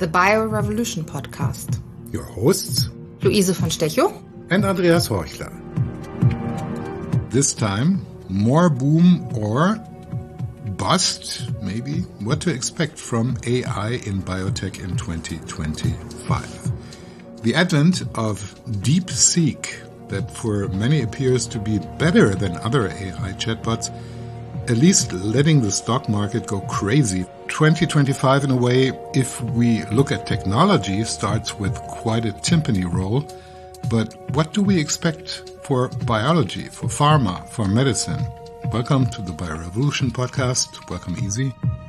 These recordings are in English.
the Bio-Revolution podcast. Your hosts, Luise von Stechow and Andreas Horchler. This time, more boom or bust, maybe, what to expect from AI in biotech in 2025. The advent of DeepSeek, that for many appears to be better than other AI chatbots, at least letting the stock market go crazy. 2025, in a way, if we look at technology, starts with quite a timpani roll. But what do we expect for biology, for pharma, for medicine? Welcome to the Bio-Revolution podcast. Welcome, Easy.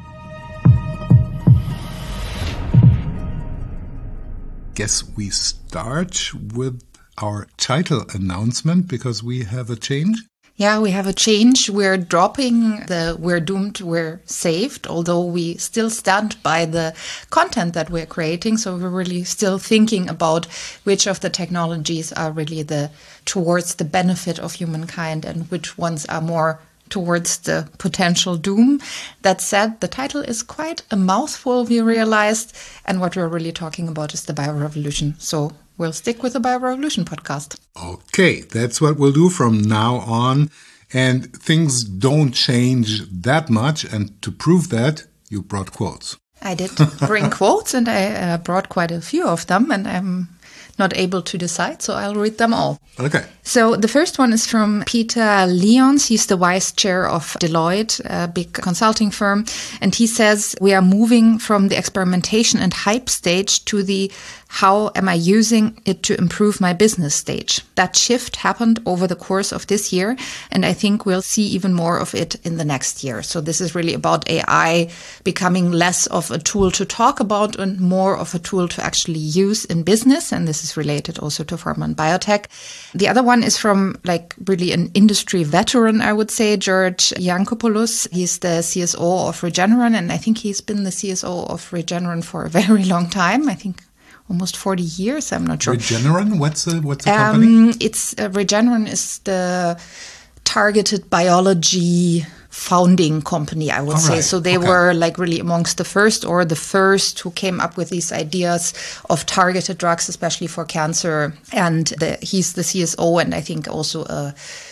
Guess we start with our title announcement because we have a change. Yeah, we have a change. We're dropping the "we're doomed, we're saved," although we still stand by the content that we're creating. So we're really still thinking about which of the technologies are really towards the benefit of humankind and which ones are more towards the potential doom. That said, the title is quite a mouthful, we realized, and what we're really talking about is the Bio-Revolution. So we'll stick with the Bio-Revolution podcast. Okay, that's what we'll do from now on. And things don't change that much. And to prove that, you brought quotes. I did bring quotes, and I brought quite a few of them, and I'm not able to decide, so I'll read them all. Okay. So the first one is from Peter Lyons. He's the vice chair of Deloitte, a big consulting firm. And he says, we are moving from the experimentation and hype stage to the how am I using it to improve my business stage. That shift happened over the course of this year, and I think we'll see even more of it in the next year. So this is really about AI becoming less of a tool to talk about and more of a tool to actually use in business. And this is related also to pharma and biotech. The other one is from really an industry veteran, I would say, George Yancopoulos. He's the CSO of Regeneron, and I think he's been the CSO of Regeneron for a very long time. I think almost 40 years. I'm not sure. Regeneron? What's the company? It's Regeneron is the targeted biology founding company, I would say. So they were really amongst the first who came up with these ideas of targeted drugs, especially for cancer. And he's the CSO, and I think also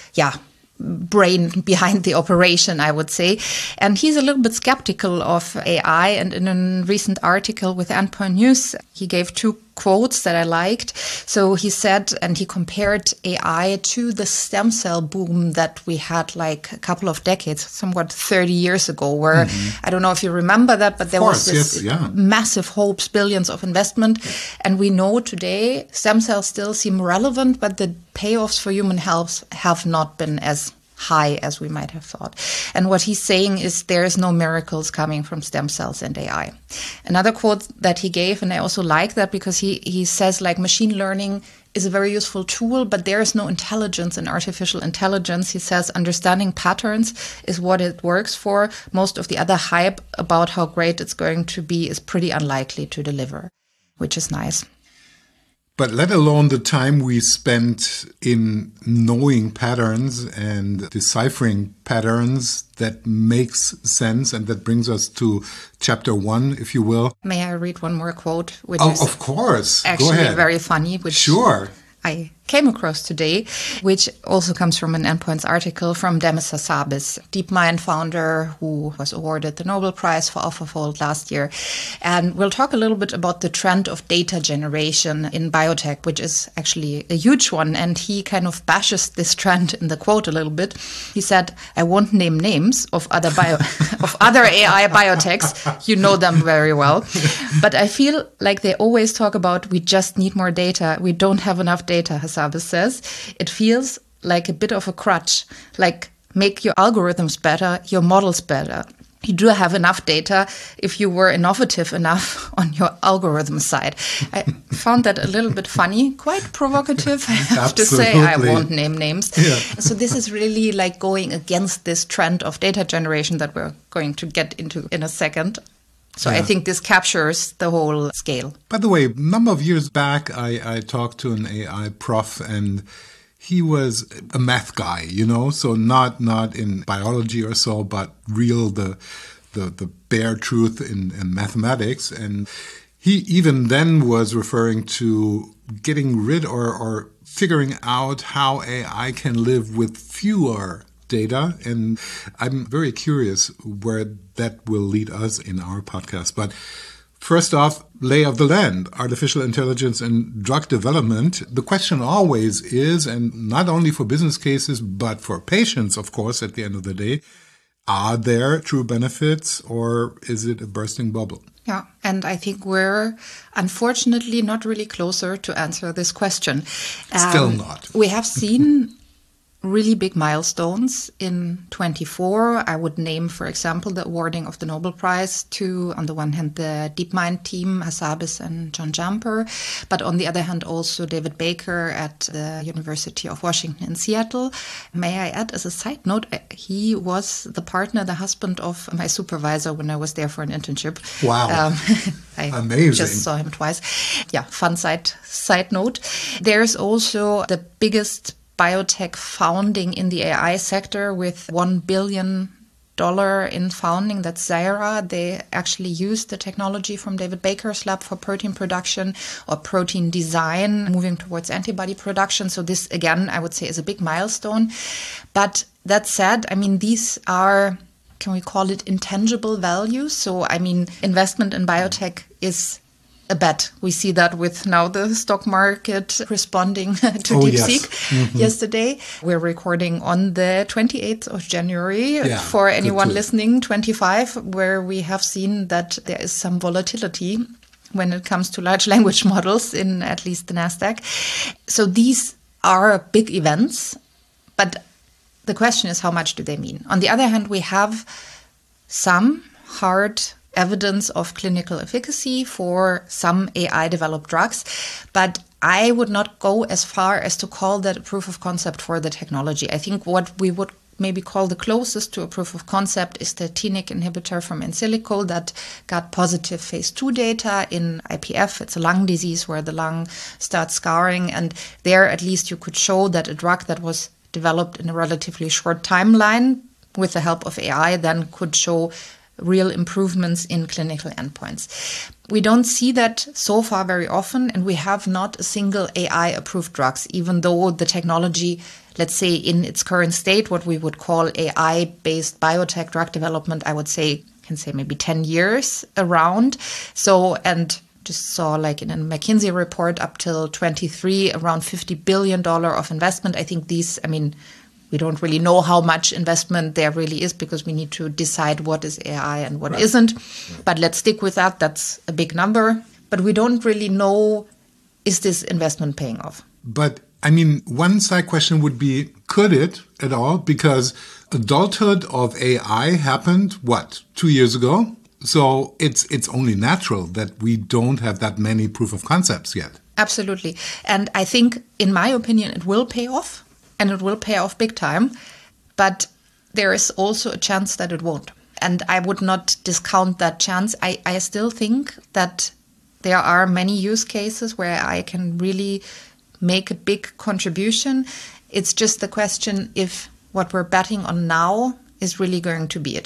brain behind the operation, I would say. And he's a little bit skeptical of AI. And in a recent article with Endpoint News, he gave two quotes that I liked. So he said, and he compared AI to the stem cell boom that we had a couple of decades, somewhat 30 years ago, where I don't know if you remember that, but there was this massive hopes, billions of investment. And we know today stem cells still seem relevant, but the payoffs for human health have not been as high as we might have thought. And what he's saying is there is no miracles coming from stem cells and AI. Another quote that he gave, and I also like that because he says machine learning is a very useful tool, but there is no intelligence in artificial intelligence. He says understanding patterns is what it works for. Most of the other hype about how great it's going to be is pretty unlikely to deliver, which is nice. But let alone the time we spent in knowing patterns and deciphering patterns, that makes sense. And that brings us to chapter 1, if you will. May I read one more quote? Which is of course. Actually Go ahead. Very funny. Sure. I came across today, which also comes from an Endpoints article from Demis Hassabis, DeepMind founder who was awarded the Nobel Prize for AlphaFold last year. And we'll talk a little bit about the trend of data generation in biotech, which is actually a huge one. And he kind of bashes this trend in the quote a little bit. He said, I won't name names of other AI biotechs. You know them very well. But I feel like they always talk about, we just need more data. We don't have enough data, Hassabis says. It feels like a bit of a crutch, make your algorithms better, your models better. You do have enough data if you were innovative enough on your algorithm side. I found that a little bit funny, quite provocative, I have to say. I won't name names. Yeah. So this is really going against this trend of data generation that we're going to get into in a second. So I think this captures the whole scale. By the way, a number of years back, I talked to an AI prof, and he was a math guy, so not in biology or so, but real the bare truth in mathematics. And He even then was referring to getting rid or figuring out how AI can live with fewer data. And I'm very curious where that will lead us in our podcast. But first off, lay of the land, artificial intelligence and drug development. The question always is, and not only for business cases, but for patients, of course, at the end of the day, are there true benefits or is it a bursting bubble? Yeah, and I think we're unfortunately not really closer to answer this question. Still not. We have seen really big milestones in 24. I would name, for example, the awarding of the Nobel Prize to, on the one hand, the DeepMind team, Hassabis and John Jumper, but on the other hand, also David Baker at the University of Washington in Seattle. May I add, as a side note, he was the partner, the husband of my supervisor when I was there for an internship. Wow. I Amazing. just saw him twice. Yeah, fun side note. There's also the biggest biotech founding in the AI sector with $1 billion in founding. That's Zaira. They actually used the technology from David Baker's lab for protein production or protein design, moving towards antibody production. So this, again, I would say is a big milestone. But that said, I mean, these are, can we call it intangible values? So, I mean, investment in biotech is a bet. We see that with now the stock market responding to DeepSeek yesterday. We're recording on the 28th of January for anyone listening, 25, where we have seen that there is some volatility when it comes to large language models in at least the NASDAQ. So these are big events, but the question is, how much do they mean? On the other hand, we have some hard evidence of clinical efficacy for some AI-developed drugs, but I would not go as far as to call that a proof of concept for the technology. I think what we would maybe call the closest to a proof of concept is the TNIK inhibitor from Insilico that got positive phase 2 data in IPF. It's a lung disease where the lung starts scarring, and there at least you could show that a drug that was developed in a relatively short timeline with the help of AI then could show real improvements in clinical endpoints. We don't see that so far very often, and we have not a single AI-approved drugs, even though the technology, let's say in its current state, what we would call AI-based biotech drug development, I would say, can say maybe 10 years around. So, and just saw like in a McKinsey report up till 23, around $50 billion of investment. I think these, I mean, we don't really know how much investment there really is because we need to decide what is AI and what isn't. But let's stick with that. That's a big number. But we don't really know, is this investment paying off? But I mean, one side question would be, could it at all? Because adulthood of AI happened, 2 years ago? So it's only natural that we don't have that many proof of concepts yet. Absolutely. And I think, in my opinion, it will pay off. And it will pay off big time. But there is also a chance that it won't. And I would not discount that chance. I still think that there are many use cases where I can really make a big contribution. It's just the question if what we're betting on now is really going to be it.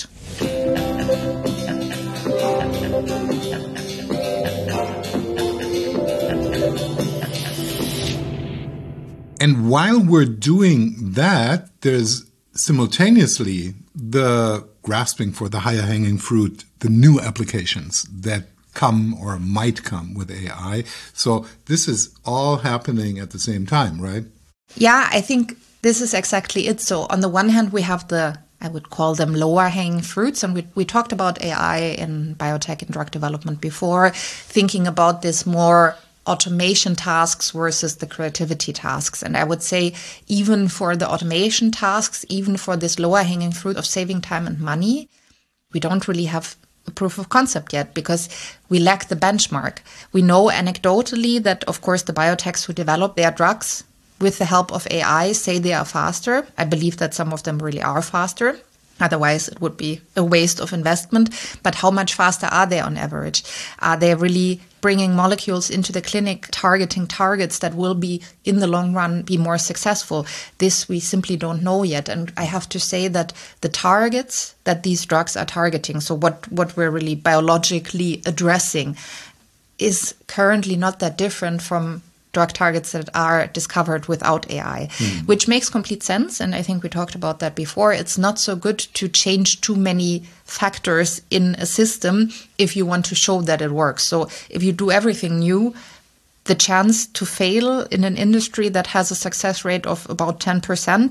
And while we're doing that, there's simultaneously the grasping for the higher hanging fruit, the new applications that come or might come with AI. So this is all happening at the same time, right? Yeah, I think this is exactly it. So on the one hand, we have I would call them lower hanging fruits. And we talked about AI in biotech and drug development before, thinking about this more automation tasks versus the creativity tasks. And I would say even for the automation tasks, even for this lower hanging fruit of saving time and money, we don't really have a proof of concept yet because we lack the benchmark. We know anecdotally that, of course, the biotechs who develop their drugs with the help of AI say they are faster. I believe that some of them really are faster. Otherwise, it would be a waste of investment. But how much faster are they on average? Are they really bringing molecules into the clinic, targeting targets that will be, in the long run, be more successful? This we simply don't know yet. And I have to say that the targets that these drugs are targeting, so what we're really biologically addressing, is currently not that different from drug targets that are discovered without AI, which makes complete sense. And I think we talked about that before. It's not so good to change too many factors in a system if you want to show that it works. So if you do everything new, the chance to fail in an industry that has a success rate of about 10%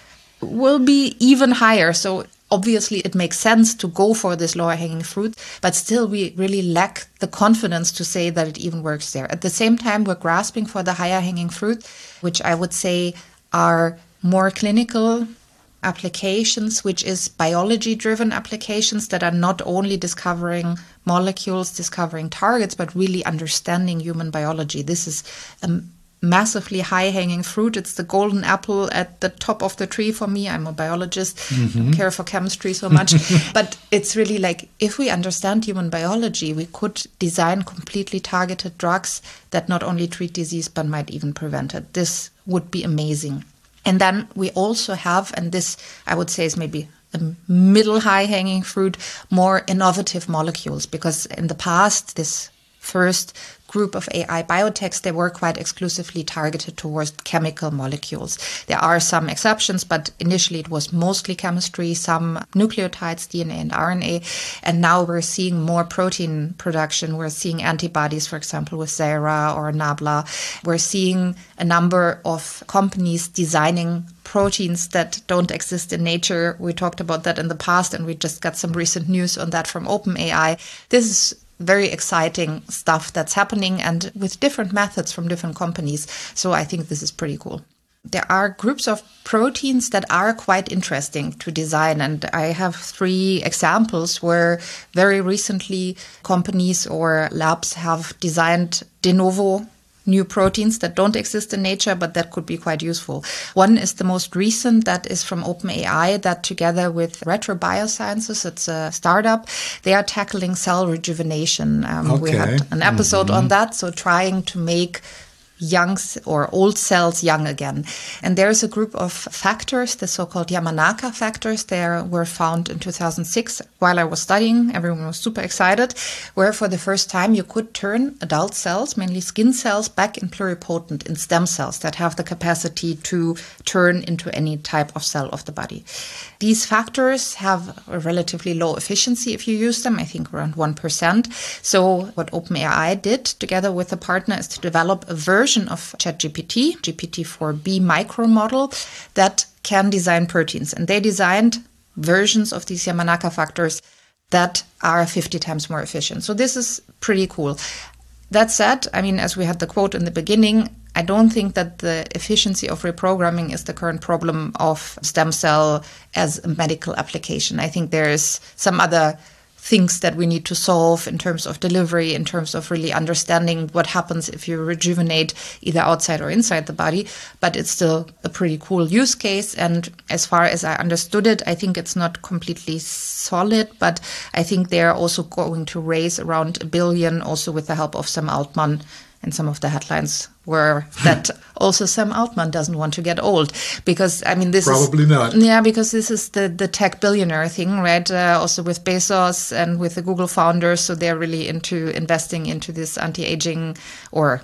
will be even higher. So obviously, it makes sense to go for this lower hanging fruit, but still we really lack the confidence to say that it even works there. At the same time, we're grasping for the higher hanging fruit, which I would say are more clinical applications, which is biology-driven applications that are not only discovering molecules, discovering targets, but really understanding human biology. This is a massively high-hanging fruit. It's the golden apple at the top of the tree for me. I'm a biologist, don't care for chemistry so much. But it's really like, if we understand human biology, we could design completely targeted drugs that not only treat disease, but might even prevent it. This would be amazing. And then we also have, and this I would say is maybe a middle high-hanging fruit, more innovative molecules. Because in the past, this first group of AI biotechs, they were quite exclusively targeted towards chemical molecules. There are some exceptions, but initially it was mostly chemistry, some nucleotides, DNA and RNA. And now we're seeing more protein production. We're seeing antibodies, for example, with Zaira or Nabla. We're seeing a number of companies designing proteins that don't exist in nature. We talked about that in the past, and we just got some recent news on that from OpenAI. This is very exciting stuff that's happening, and with different methods from different companies. So I think this is pretty cool. There are groups of proteins that are quite interesting to design. And I have 3 examples where very recently companies or labs have designed de novo new proteins that don't exist in nature, but that could be quite useful. One is the most recent, that is from OpenAI, that together with Retro Biosciences, it's a startup, they are tackling cell rejuvenation. We had an episode on that, so trying to make young or old cells young again. And there's a group of factors, the so-called Yamanaka factors. They were found in 2006 while I was studying. Everyone was super excited, where for the first time you could turn adult cells, mainly skin cells, back in pluripotent, in stem cells that have the capacity to turn into any type of cell of the body. These factors have a relatively low efficiency if you use them, I think around 1%. So what OpenAI did together with a partner is to develop a version of ChatGPT, GPT-4b micro model, that can design proteins. And they designed versions of these Yamanaka factors that are 50 times more efficient. So this is pretty cool. That said, I mean, as we had the quote in the beginning, I don't think that the efficiency of reprogramming is the current problem of stem cell as a medical application. I think there is some other things that we need to solve in terms of delivery, in terms of really understanding what happens if you rejuvenate either outside or inside the body. But it's still a pretty cool use case. And as far as I understood it, I think it's not completely solid, but I think they're also going to raise around $1 billion, also with the help of Sam Altman. And some of the headlines were that also Sam Altman doesn't want to get old, because I mean this probably is not. Yeah, because this is the tech billionaire thing, right? Also with Bezos and with the Google founders, so they're really into investing into this anti-aging or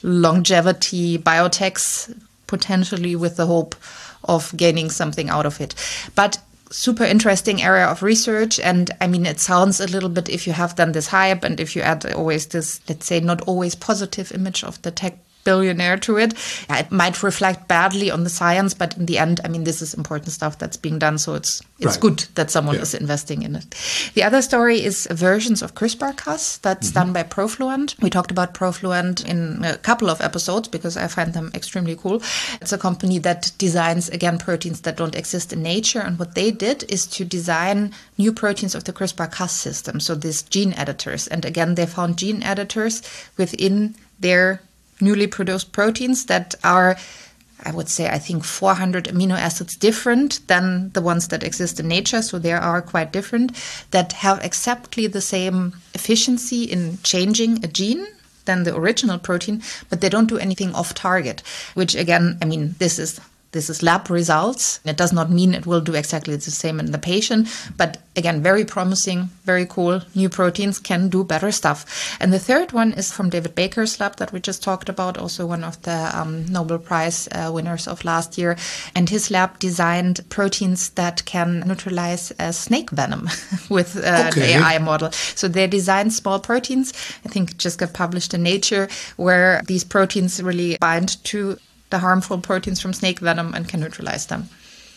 longevity biotechs, potentially with the hope of gaining something out of it. But super interesting area of research. And I mean, it sounds a little bit, if you have done this hype and if you add always this, let's say, not always positive image of the tech billionaire to it, it might reflect badly on the science. But in the end, I mean, this is important stuff that's being done. So it's right. Good that someone is investing in it. The other story is versions of CRISPR-Cas that's done by Profluent. We talked about Profluent in a couple of episodes because I find them extremely cool. It's a company that designs, again, proteins that don't exist in nature. And what they did is to design new proteins of the CRISPR-Cas system. So these gene editors. And again, they found gene editors within their newly produced proteins that are, I would say, I think 400 amino acids different than the ones that exist in nature. So they are quite different, that have exactly the same efficiency in changing a gene than the original protein, but they don't do anything off target, which again, I mean, this is this is lab results. It does not mean it will do exactly the same in the patient, but again, very promising, very cool. New proteins can do better stuff. And the third one is from David Baker's lab that we just talked about, also one of the Nobel Prize winners of last year. And his lab designed proteins that can neutralize snake venom with the AI model. So they designed small proteins, I think just got published in Nature, where these proteins really bind to the harmful proteins from snake venom and can neutralize them.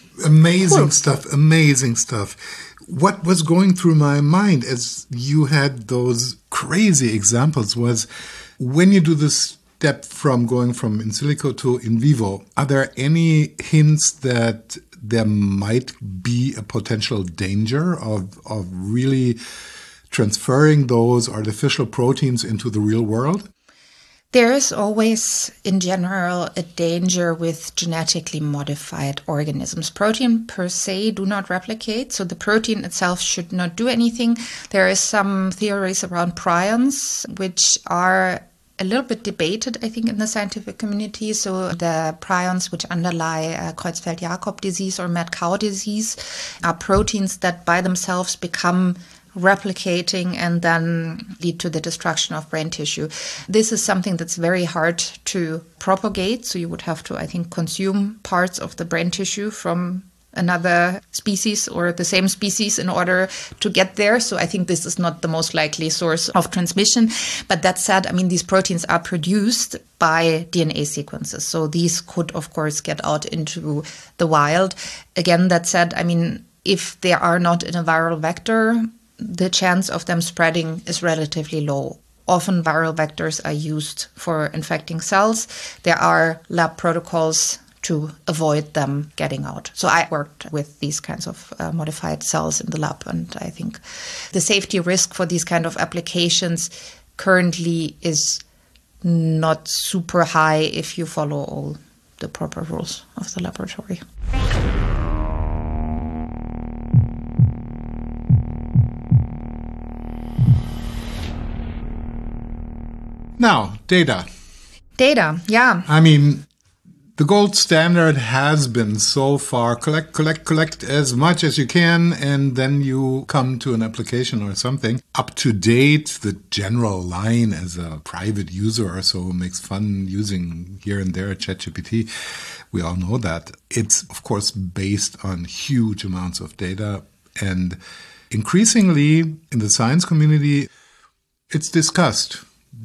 Amazing stuff, amazing stuff. What was going through my mind as you had those crazy examples was when you do this step from going from in silico to in vivo, are there any hints that there might be a potential danger of really transferring those artificial proteins into the real world? There is always, in general, a danger with genetically modified organisms. Protein per se do not replicate, so the protein itself should not do anything. There is some theories around prions, which are a little bit debated, I think, in the scientific community. So the prions which underlie Creutzfeldt-Jakob disease or mad cow disease are proteins that by themselves become replicating and then lead to the destruction of brain tissue. This is something that's very hard to propagate. So you would have to, I think, consume parts of the brain tissue from another species or the same species in order to get there. So I think this is not the most likely source of transmission. But that said, I mean, these proteins are produced by DNA sequences. So these could, of course, get out into the wild. Again, that said, I mean, if they are not in a viral vector, the chance of them spreading is relatively low. Often viral vectors are used for infecting cells. There are lab protocols to avoid them getting out. So I worked with these kinds of modified cells in the lab, and I think the safety risk for these kind of applications currently is not super high if you follow all the proper rules of the laboratory. Now, data. Data, yeah. I mean, the gold standard has been so far collect as much as you can, and then you come to an application or something. Up to date, the general line as a private user or so makes fun using here and there ChatGPT. We all know that. It's, of course, based on huge amounts of data. And increasingly in the science community, it's discussed.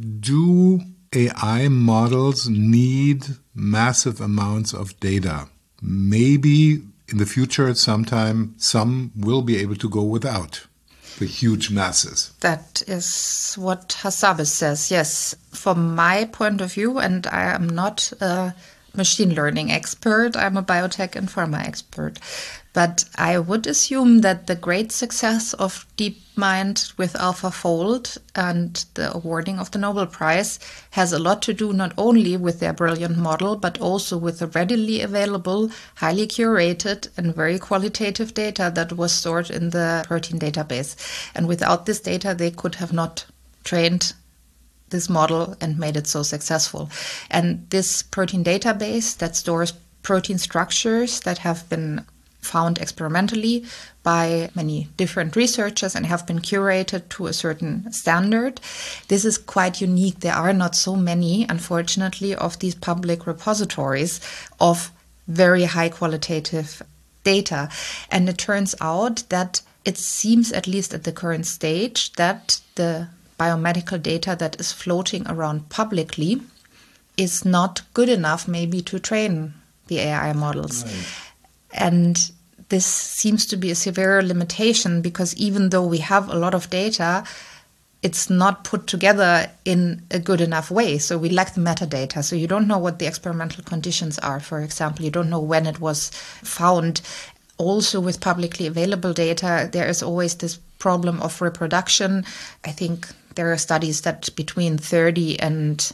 Do AI models need massive amounts of data? Maybe in the future, sometime, some will be able to go without the huge masses. That is what Hassabis says, yes. From my point of view, and I am not a machine learning expert, I'm a biotech and pharma expert. But I would assume that the great success of DeepMind with AlphaFold and the awarding of the Nobel Prize has a lot to do not only with their brilliant model, but also with the readily available, highly curated and very qualitative data that was stored in the protein database. And without this data, they could have not trained this model and made it so successful. And this protein database that stores protein structures that have been found experimentally by many different researchers and have been curated to a certain standard. This is quite unique. There are not so many, unfortunately, of these public repositories of very high qualitative data. And it turns out that it seems, at least at the current stage, that the biomedical data that is floating around publicly is not good enough maybe to train the AI models. Right. And this seems to be a severe limitation because even though we have a lot of data, it's not put together in a good enough way. So we lack the metadata. So you don't know what the experimental conditions are, for example. You don't know when it was found. Also with publicly available data, there is always this problem of reproduction. I think there are studies that between 30 and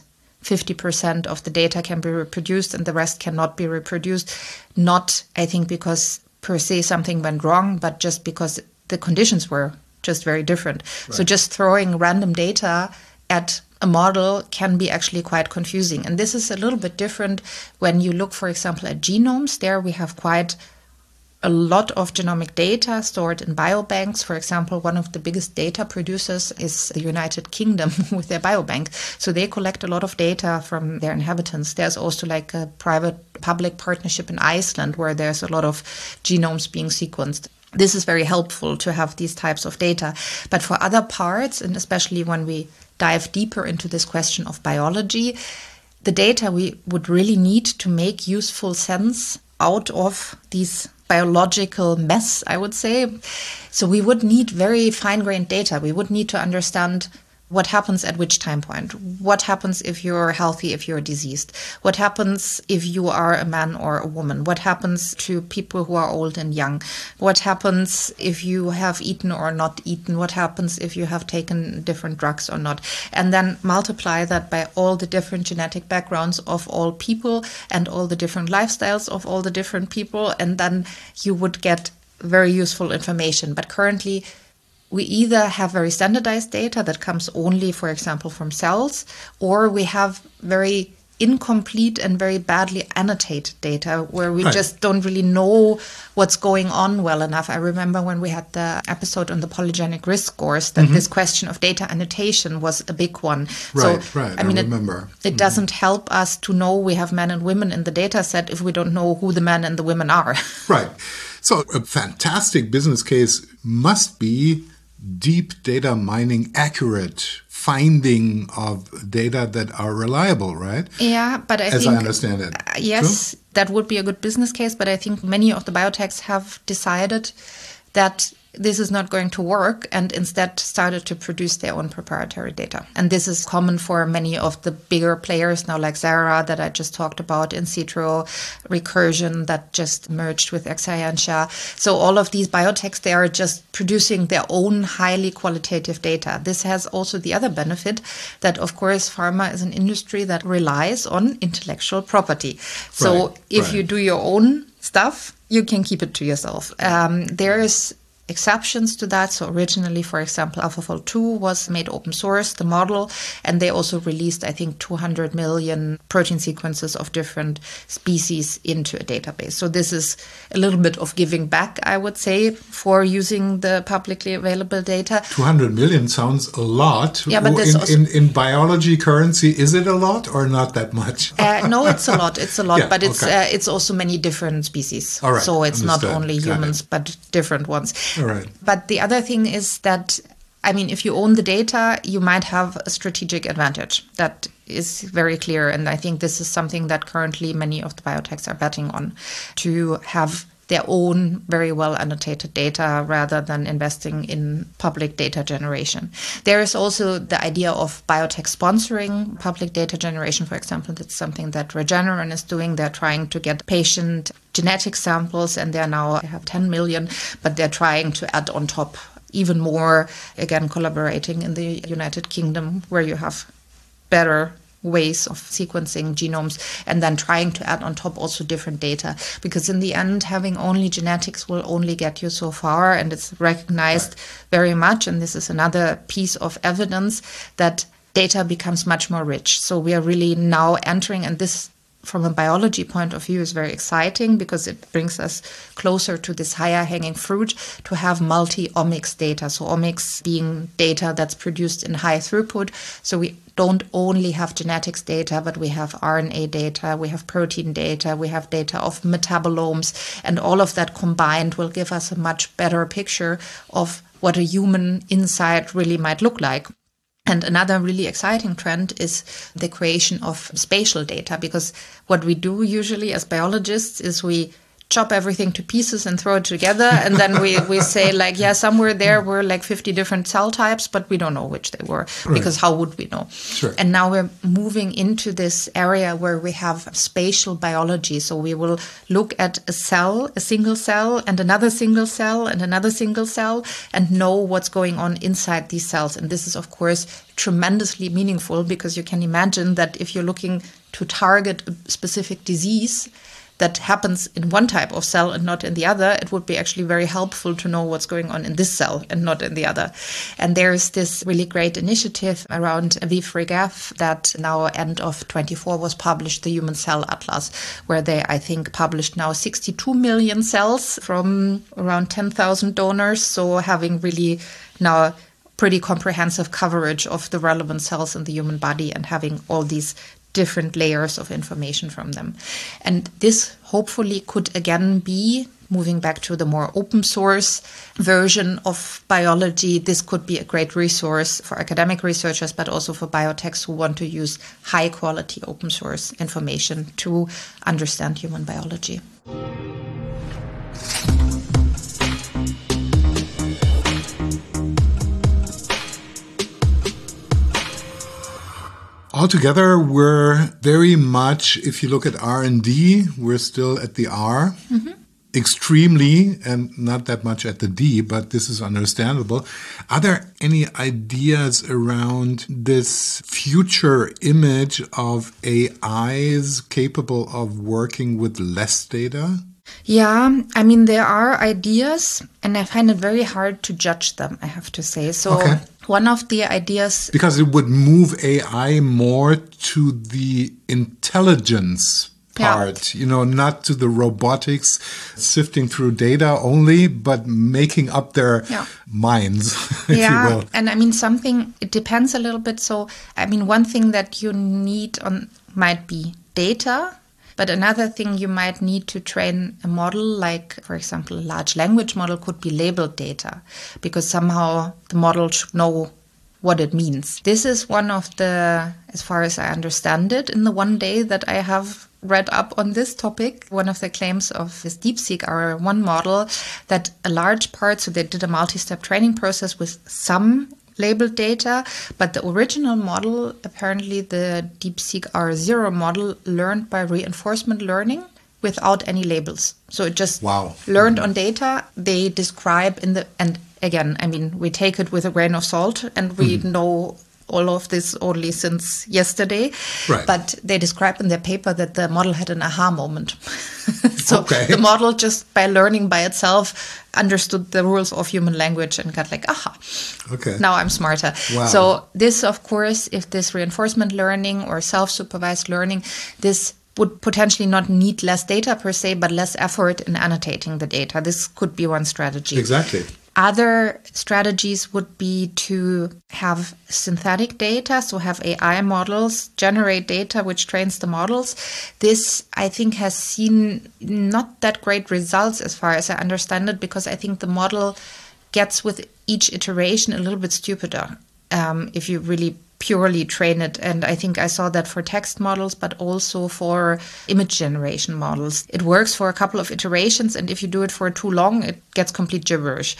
50% of the data can be reproduced and the rest cannot be reproduced. Not, I think, because per se something went wrong, but just because the conditions were just very different. Right. So just throwing random data at a model can be actually quite confusing. And this is a little bit different when you look, for example, at genomes. There we have quite a lot of genomic data stored in biobanks. For example, one of the biggest data producers is the United Kingdom with their biobank. So they collect a lot of data from their inhabitants. There's also like a private-public partnership in Iceland where there's a lot of genomes being sequenced. This is very helpful to have these types of data. But for other parts, and especially when we dive deeper into this question of biology, the data we would really need to make useful sense out of these biological mess, I would say. So we would need very fine-grained data. We would need to understand what happens at which time point. What happens if you're healthy, if you're diseased? What happens if you are a man or a woman? What happens to people who are old and young? What happens if you have eaten or not eaten? What happens if you have taken different drugs or not? And then multiply that by all the different genetic backgrounds of all people and all the different lifestyles of all the different people. And then you would get very useful information. But currently, we either have very standardized data that comes only, for example, from cells, or we have very incomplete and very badly annotated data where we just don't really know what's going on well enough. I remember when we had the episode on the polygenic risk scores that this question of data annotation was a big one. Right. I mean, I remember. It doesn't help us to know we have men and women in the data set if we don't know who the men and the women are. Right. So a fantastic business case must be deep data mining, accurate finding of data that are reliable, right? Yeah, but I think, I understand it. Yes, True? That would be a good business case, but I think many of the biotechs have decided that this is not going to work and instead started to produce their own proprietary data. And this is common for many of the bigger players now, like Zara that I just talked about, In Sitro, Recursion that just merged with Exscientia. So all of these biotechs, they are just producing their own highly qualitative data. This has also the other benefit that, of course, pharma is an industry that relies on intellectual property. So if you do your own stuff, you can keep it to yourself. There is exceptions to that. So originally, for example, AlphaFold 2 was made open source, the model, and they also released, I think, 200 million protein sequences of different species into a database. So this is a little bit of giving back, I would say, for using the publicly available data. 200 million sounds a lot. Yeah, but in biology currency, is it a lot or not that much? No, it's a lot. It's a lot, but it's also many different species. All right, so it's understood. Not only humans, but different ones. All right. But the other thing is that, I mean, if you own the data, you might have a strategic advantage. That is very clear. And I think this is something that currently many of the biotechs are betting on, to have their own very well annotated data rather than investing in public data generation. There is also the idea of biotech sponsoring public data generation, for example. That's something that Regeneron is doing. They're trying to get patient genetic samples, and they have 10 million, but they're trying to add on top even more, again, collaborating in the United Kingdom, where you have better ways of sequencing genomes, and then trying to add on top also different data. Because in the end, having only genetics will only get you so far, and it's recognized very much, and this is another piece of evidence, that data becomes much more rich. So we are really now entering, and this from a biology point of view is very exciting because it brings us closer to this higher hanging fruit to have multi-omics data. So omics being data that's produced in high throughput. So we don't only have genetics data, but we have RNA data, we have protein data, we have data of metabolomes, and all of that combined will give us a much better picture of what a human insight really might look like. And another really exciting trend is the creation of spatial data, because what we do usually as biologists is we chop everything to pieces and throw it together. And then we say like, yeah, somewhere there were like 50 different cell types, but we don't know which they were, because how would we know? Sure. And now we're moving into this area where we have spatial biology. So we will look at a cell, a single cell, and another single cell, and another single cell, and know what's going on inside these cells. And this is, of course, tremendously meaningful, because you can imagine that if you're looking to target a specific disease, that happens in one type of cell and not in the other, it would be actually very helpful to know what's going on in this cell and not in the other. And there's this really great initiative around Aviv Regev that now end of 24 was published, the Human Cell Atlas, where they, I think, published now 62 million cells from around 10,000 donors. So having really now pretty comprehensive coverage of the relevant cells in the human body and having all these different layers of information from them. And this hopefully could again be, moving back to the more open source version of biology, this could be a great resource for academic researchers, but also for biotechs who want to use high quality open source information to understand human biology. Altogether, we're very much, if you look at R&D, we're still at the R, extremely, and not that much at the D, but this is understandable. Are there any ideas around this future image of AIs capable of working with less data? Yeah, I mean, there are ideas, and I find it very hard to judge them, I have to say. So one of the ideas... Because it would move AI more to the intelligence part, not to the robotics sifting through data only, but making up their minds, if you will. And I mean, it depends a little bit. So, I mean, one thing that you need might be data. But another thing you might need to train a model, like, for example, a large language model could be labeled data, because somehow the model should know what it means. This is one of the, as far as I understand it, in the one day that I have read up on this topic, one of the claims of this DeepSeek R1 model, that a large part, so they did a multi-step training process with some labeled data, but the original model, apparently the DeepSeek R0 model, learned by reinforcement learning without any labels. So it just learned on data. They describe and again, I mean, we take it with a grain of salt, and we know all of this only since yesterday. Right. But they describe in their paper that the model had an aha moment. So the model, just by learning by itself, understood the rules of human language and got like, aha, now I'm smarter. Wow. So this, of course, if this reinforcement learning or self-supervised learning, this would potentially not need less data per se, but less effort in annotating the data. This could be one strategy. Exactly. Other strategies would be to have synthetic data, so have AI models generate data which trains the models. This, I think, has seen not that great results as far as I understand it, because I think the model gets with each iteration a little bit stupider if you really purely train it. And I think I saw that for text models, but also for image generation models. It works for a couple of iterations, and if you do it for too long, it gets complete gibberish.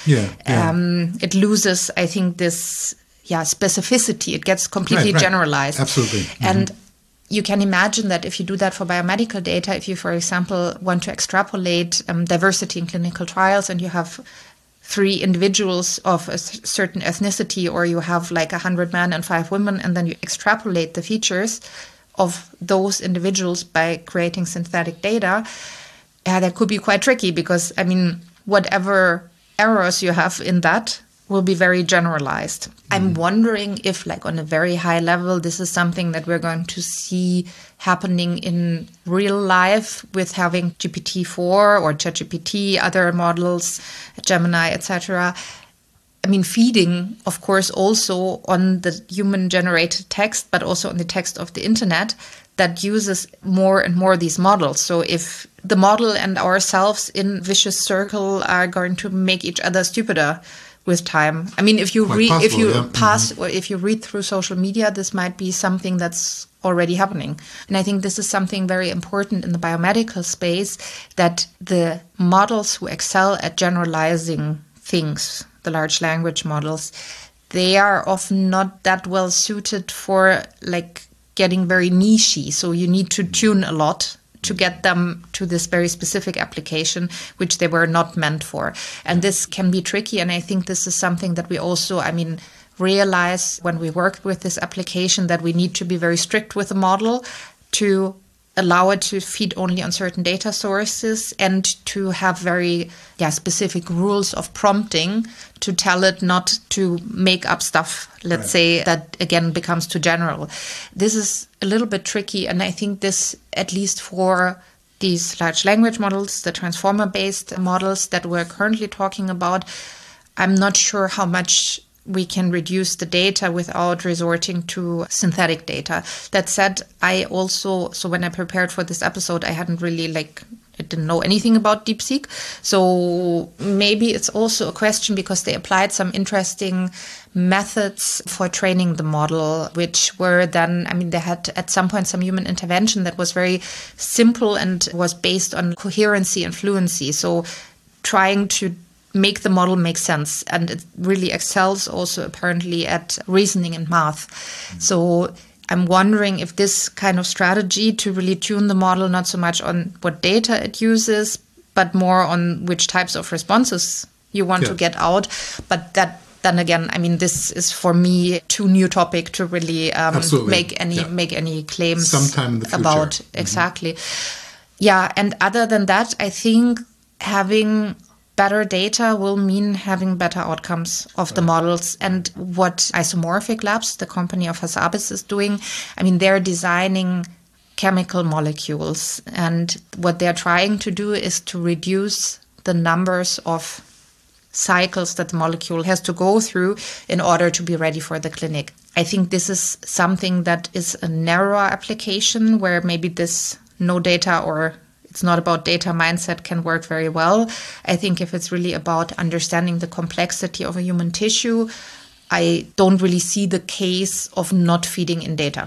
It loses, I think, this specificity. It gets completely generalized. Absolutely. And you can imagine that if you do that for biomedical data, if you, for example, want to extrapolate diversity in clinical trials, and you have 3 individuals of a certain ethnicity, or you have like 100 men and 5 women, and then you extrapolate the features of those individuals by creating synthetic data, that could be quite tricky, because, I mean, whatever errors you have in that will be very generalized. I'm wondering if, like, on a very high level, this is something that we're going to see happening in real life with having GPT-4 or ChatGPT, other models, Gemini, etc. I mean, feeding, of course, also on the human-generated text, but also on the text of the internet that uses more and more these models. So if the model and ourselves in vicious circle are going to make each other stupider with time. I mean, if you or if you read through social media, this might be something that's already happening. And I think this is something very important in the biomedical space, that the models who excel at generalizing things, the large language models, they are often not that well suited for like getting very niche-y. So you need to tune a lot to get them to this very specific application, which they were not meant for. And this can be tricky. And I think this is something that we also, realize when we work with this application, that we need to be very strict with the model to allow it to feed only on certain data sources and to have very specific rules of prompting to tell it not to make up stuff, let's say, that again becomes too general. This is a little bit tricky, and I think this, at least for these large language models, the transformer-based models that we're currently talking about, I'm not sure how much we can reduce the data without resorting to synthetic data. That said, so when I prepared for this episode, I hadn't really I didn't know anything about DeepSeek. So maybe it's also a question because they applied some interesting methods for training the model, which were then, they had at some point some human intervention that was very simple and was based on coherency and fluency. So trying to make the model make sense. And it really excels also apparently at reasoning and math. So I'm wondering if this kind of strategy to really tune the model, not so much on what data it uses, but more on which types of responses you want to get out. But that, then again, this is for me too new topic to really make any claims sometime in the future. About. Exactly. Yeah, and other than that, I think having better data will mean having better outcomes of the models. And what Isomorphic Labs, the company of Hassabis, is doing, they're designing chemical molecules. And what they're trying to do is to reduce the numbers of cycles that the molecule has to go through in order to be ready for the clinic. I think this is something that is a narrower application where maybe this no data or it's not about data mindset can work very well. I think if it's really about understanding the complexity of a human tissue, I don't really see the case of not feeding in data.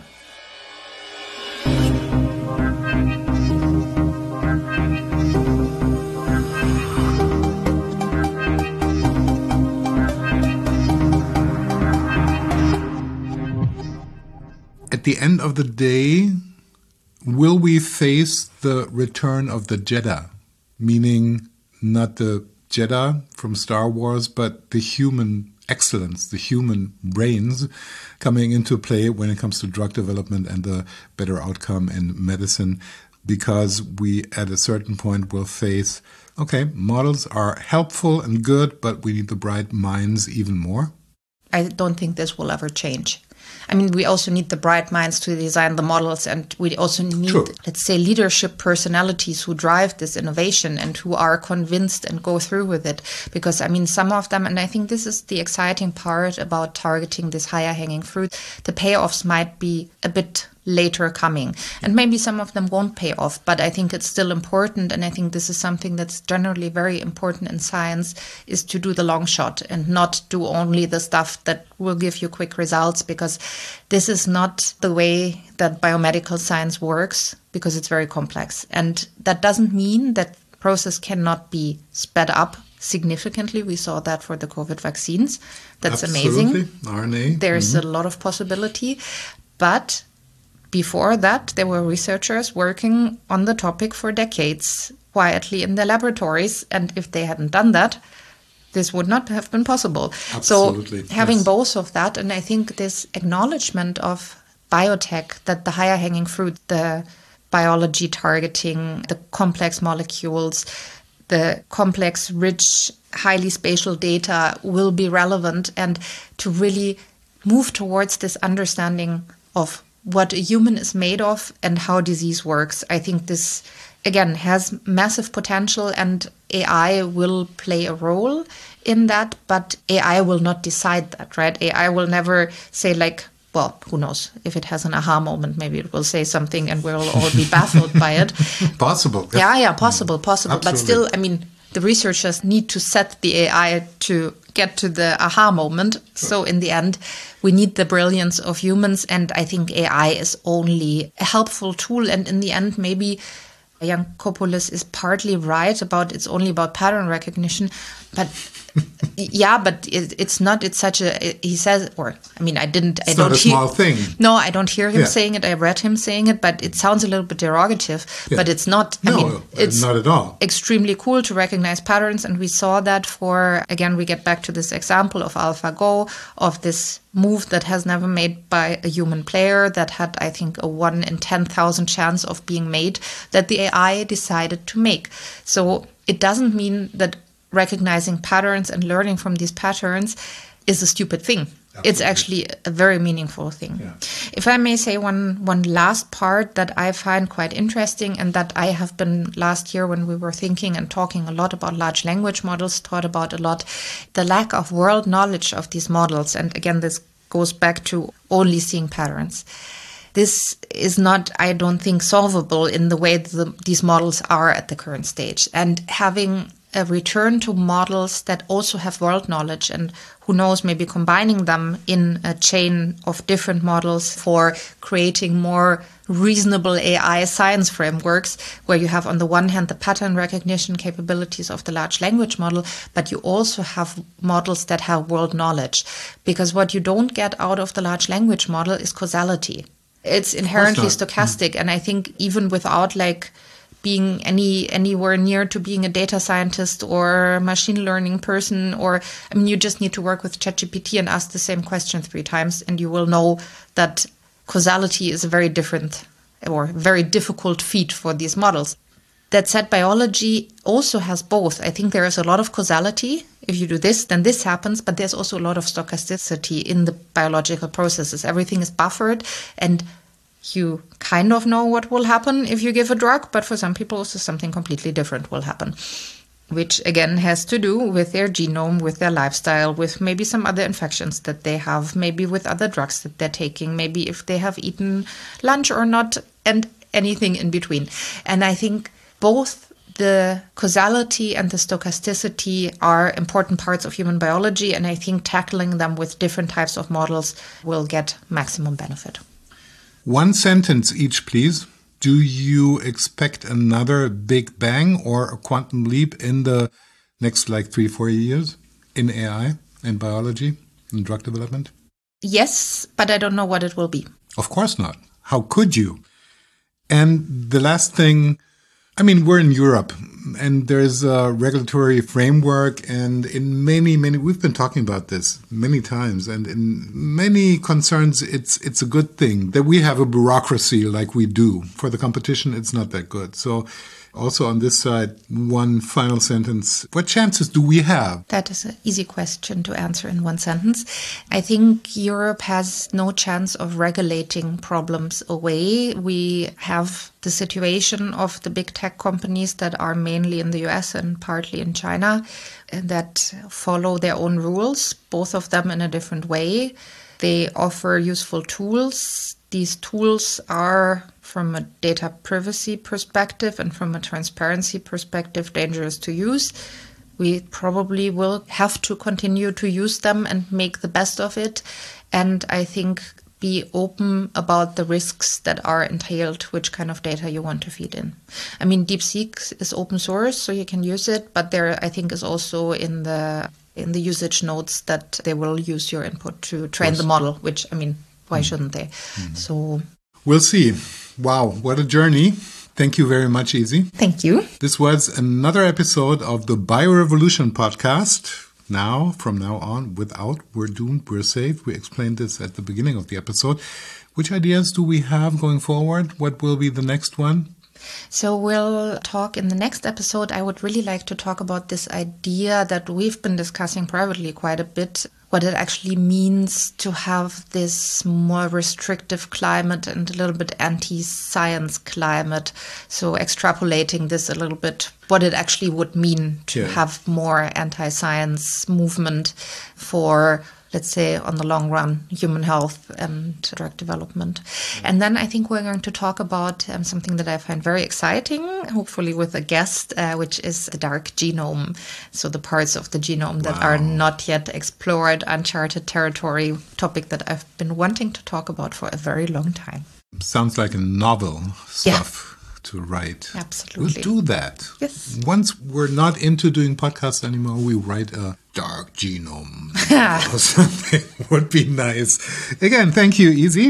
At the end of the day, will we face the return of the Jedi? Meaning not the Jedi from Star Wars, but the human excellence, the human brains coming into play when it comes to drug development and the better outcome in medicine. Because we, at a certain point, will face, models are helpful and good, but we need the bright minds even more. I don't think this will ever change. We also need the bright minds to design the models, and we also need, let's say, leadership personalities who drive this innovation and who are convinced and go through with it. Because, some of them, and I think this is the exciting part about targeting this higher hanging fruit, the payoffs might be a bit later coming. And maybe some of them won't pay off, but I think it's still important. And I think this is something that's generally very important in science, is to do the long shot and not do only the stuff that will give you quick results, because this is not the way that biomedical science works, because it's very complex. And that doesn't mean that process cannot be sped up significantly. We saw that for the COVID vaccines. That's amazing. RNA. There's a lot of possibility. But before that, there were researchers working on the topic for decades, quietly in their laboratories. And if they hadn't done that, this would not have been possible. Absolutely. So having both of that, and I think this acknowledgement of biotech, that the higher hanging fruit, the biology targeting, the complex molecules, the complex, rich, highly spatial data will be relevant, and to really move towards this understanding of what a human is made of and how disease works. I think this, again, has massive potential, and AI will play a role in that, but AI will not decide that, right? AI will never say who knows? If it has an aha moment, maybe it will say something and we'll all be baffled by it. Possible. Yeah, possible. Absolutely. But still, the researchers need to set the AI to get to the aha moment. Sure. So in the end, we need the brilliance of humans. And I think AI is only a helpful tool. And in the end, maybe Jankopoulos is partly right about it's only about pattern recognition. But Yeah, but it's not. It's such a. He says, or I mean, It's not a small thing. No, I don't hear him saying it. I read him saying it, but it sounds a little bit derogative. Yeah. But it's not. I mean, it's not at all. Extremely cool to recognize patterns, and we saw that for, again, we get back to this example of AlphaGo, of this move that has never made by a human player, that had, I think, a 1 in 10,000 chance of being made, that the AI decided to make. So it doesn't mean that recognizing patterns and learning from these patterns is a stupid thing. Absolutely. It's actually a very meaningful thing. Yeah. If I may say one last part that I find quite interesting, and that I have been last year when we were thinking and talking a lot about large language models, thought about a lot, the lack of world knowledge of these models. And again, this goes back to only seeing patterns. This is not, I don't think, solvable in the way these models are at the current stage. And having a return to models that also have world knowledge, and who knows, maybe combining them in a chain of different models for creating more reasonable AI science frameworks, where you have on the one hand the pattern recognition capabilities of the large language model, but you also have models that have world knowledge. Because what you don't get out of the large language model is causality. It's inherently stochastic. And I think even without being anywhere near to being a data scientist or machine learning person, or, I mean, you just need to work with ChatGPT and ask the same question 3 times, and you will know that causality is a very different or very difficult feat for these models. That said, biology also has both. I think there is a lot of causality. If you do this, then this happens, but there's also a lot of stochasticity in the biological processes. Everything is buffered, and you kind of know what will happen if you give a drug, but for some people also something completely different will happen, which again has to do with their genome, with their lifestyle, with maybe some other infections that they have, maybe with other drugs that they're taking, maybe if they have eaten lunch or not, and anything in between. And I think both the causality and the stochasticity are important parts of human biology, and I think tackling them with different types of models will get maximum benefit. 1 sentence each, please. Do you expect another big bang or a quantum leap in the next 3-4 years in AI and biology and drug development? Yes, but I don't know what it will be. Of course not. How could you? And the last thing, I mean, we're in Europe and there's a regulatory framework, and in many, we've been talking about this many times, and in many concerns, it's a good thing that we have a bureaucracy like we do. For the competition, it's not that good. So also on this side, 1 final sentence. What chances do we have? That is an easy question to answer in 1 sentence. I think Europe has no chance of regulating problems away. We have the situation of the big tech companies that are mainly in the US and partly in China, that follow their own rules, both of them in a different way. They offer useful tools. These tools are, from a data privacy perspective and from a transparency perspective, dangerous to use. We probably will have to continue to use them and make the best of it. And I think be open about the risks that are entailed, which kind of data you want to feed in. I mean, DeepSeek is open source, so you can use it, but there, I think, is also in the usage notes that they will use your input to train the model, which, I mean, why shouldn't they? Mm-hmm. So we'll see. Wow, what a journey. Thank you very much, Easy. Thank you. This was another episode of the Biorevolution podcast. Now, from now on, without "we're doomed, we're safe." We explained this at the beginning of the episode. Which ideas do we have going forward? What will be the next one? So we'll talk in the next episode. I would really like to talk about this idea that we've been discussing privately quite a bit, what it actually means to have this more restrictive climate and a little bit anti-science climate. So extrapolating this a little bit, what it actually would mean to have more anti-science movement for, let's say, on the long run, human health and drug development. And then I think we're going to talk about something that I find very exciting, hopefully with a guest, which is the dark genome. So the parts of the genome that are not yet explored, uncharted territory, topic that I've been wanting to talk about for a very long time. Sounds like a novel stuff. To write. Absolutely. We'll do that. Yes. Once we're not into doing podcasts anymore, we write a dark genome or something would be nice. Again, thank you, Easy.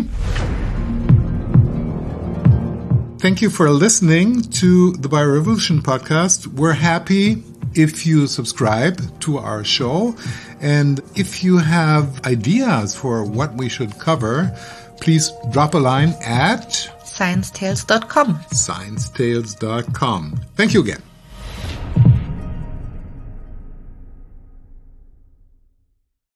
Thank you for listening to the Biorevolution podcast. We're happy if you subscribe to our show. And if you have ideas for what we should cover, please drop a line at sciencetales.com. sciencetales.com. Thank you again.